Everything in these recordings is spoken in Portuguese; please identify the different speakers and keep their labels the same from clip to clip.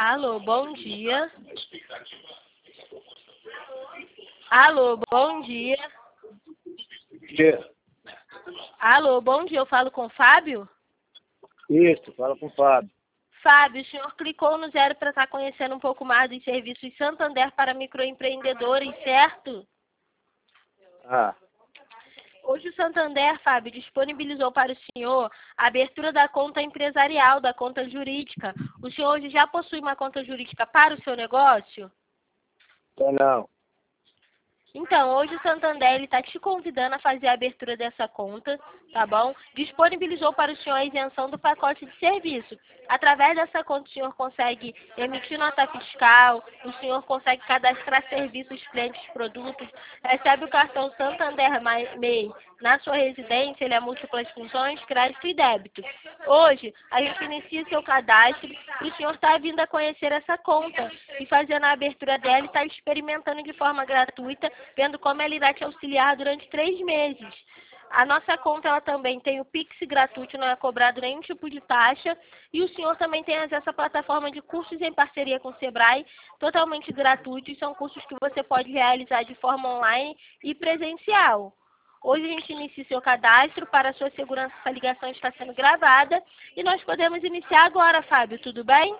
Speaker 1: Alô, bom dia. Alô, bom dia.
Speaker 2: Dia.
Speaker 1: Alô, bom dia. Eu falo com o Fábio?
Speaker 2: Isso, fala com o Fábio.
Speaker 1: Fábio, o senhor clicou no 0 para estar conhecendo um pouco mais dos serviços Santander para microempreendedores, certo?
Speaker 2: Ah,
Speaker 1: Hoje o Santander, Fábio, disponibilizou para o senhor a abertura da conta empresarial, da conta jurídica. O senhor hoje já possui uma conta jurídica para o seu negócio?
Speaker 2: não.
Speaker 1: Então, hoje o Santander está te convidando a fazer a abertura dessa conta, tá bom? Disponibilizou para o senhor a isenção do pacote de serviço. Através dessa conta, o senhor consegue emitir nota fiscal, o senhor consegue cadastrar serviços, clientes, produtos, recebe o cartão Santander MEI na sua residência, ele é múltiplas funções, crédito e débito. Hoje, a gente inicia seu cadastro e o senhor está vindo a conhecer essa conta e fazendo a abertura dela e está experimentando de forma gratuita, vendo como ela irá te auxiliar durante 3 meses. A nossa conta ela também tem o Pix gratuito, não é cobrado nenhum tipo de taxa. E o senhor também tem acesso à plataforma de cursos em parceria com o Sebrae, totalmente gratuitos. São cursos que você pode realizar de forma online e presencial. Hoje a gente inicia seu cadastro. Para a sua segurança, essa ligação está sendo gravada. E nós podemos iniciar agora, Fábio, tudo bem?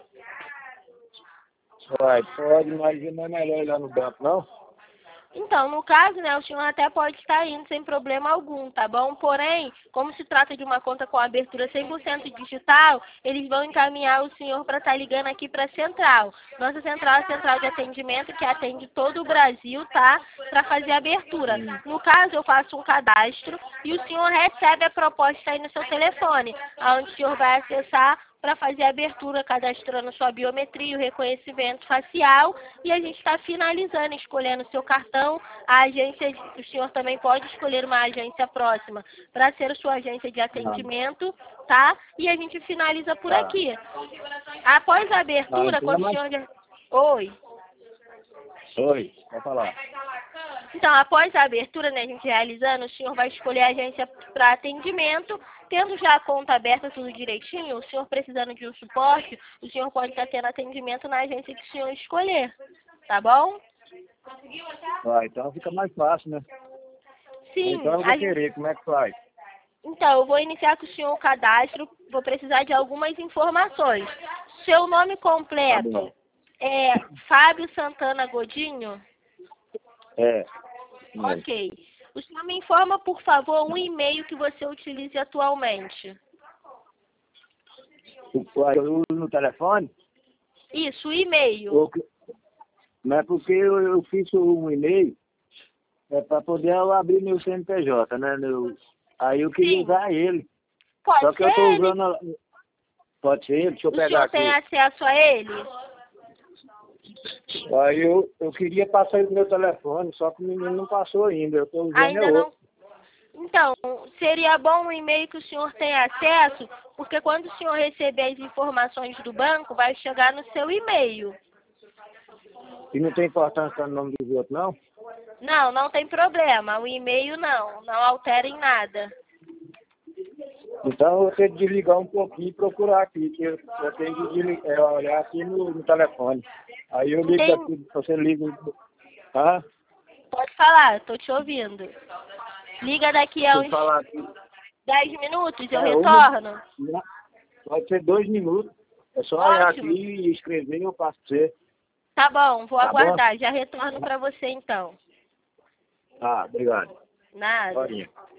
Speaker 2: Pode, mas não é melhor ir lá no banco, não?
Speaker 1: Então, no caso, né, o senhor até pode estar indo sem problema algum, tá bom? Porém, como se trata de uma conta com abertura 100% digital, eles vão encaminhar o senhor para estar ligando aqui para a central. Nossa central é a central de atendimento que atende todo o Brasil, tá? Para fazer a abertura. No caso, eu faço um cadastro e o senhor recebe a proposta aí no seu telefone, onde o senhor vai acessar para fazer a abertura, cadastrando sua biometria, o reconhecimento facial, e a gente está finalizando, escolhendo o seu cartão. A agência, o senhor também pode escolher uma agência próxima para ser a sua agência de atendimento, tá? E a gente finaliza por aqui. Após a abertura,
Speaker 2: então
Speaker 1: quando o senhor... Oi.
Speaker 2: Oi, pode falar.
Speaker 1: Então, após a abertura, né, a gente realizando, o senhor vai escolher a agência para atendimento. Tendo já a conta aberta, tudo direitinho, o senhor precisando de um suporte, o senhor pode estar tendo atendimento na agência que o senhor escolher, tá bom?
Speaker 2: Então fica mais fácil, né?
Speaker 1: Sim.
Speaker 2: Então eu vou querer, como é que faz?
Speaker 1: Então, eu vou iniciar com o senhor o cadastro, vou precisar de algumas informações. Seu nome completo é Fábio Santana Godinho?
Speaker 2: É.
Speaker 1: Ok. O senhor me informa, por favor, um e-mail que você utilize atualmente.
Speaker 2: Eu uso no telefone?
Speaker 1: Isso, o e-mail.
Speaker 2: Não é porque eu fiz um e-mail para poder eu abrir meu CNPJ, né? Aí eu queria usar ele.
Speaker 1: Pode
Speaker 2: Só que
Speaker 1: ser
Speaker 2: eu tô
Speaker 1: ele.
Speaker 2: usando. Pode ser ele? Deixa eu
Speaker 1: O
Speaker 2: pegar
Speaker 1: senhor
Speaker 2: aqui.
Speaker 1: tem acesso a ele?
Speaker 2: Aí eu queria passar ele no meu telefone, só que o menino não passou ainda. Eu tô usando
Speaker 1: Ainda não?
Speaker 2: outro.
Speaker 1: Então, seria bom um e-mail que o senhor tenha acesso, porque quando o senhor receber as informações do banco, vai chegar no seu e-mail.
Speaker 2: E não tem importância no nome dos outros, não?
Speaker 1: Não, não tem problema. O e-mail não altera em nada.
Speaker 2: Então eu vou ter que desligar um pouquinho e procurar aqui, que eu tenho que olhar aqui no telefone. Aí eu ligo daqui, você liga. Tá?
Speaker 1: Pode falar, estou te ouvindo. Liga daqui a uns 10 minutos, eu retorno.
Speaker 2: Pode ser 2 minutos. É só olhar aqui e escrever e eu passo pra você.
Speaker 1: Tá bom, vou aguardar.
Speaker 2: Bom?
Speaker 1: Já retorno para você então.
Speaker 2: Tá, obrigado.
Speaker 1: Nada.
Speaker 2: Horinha.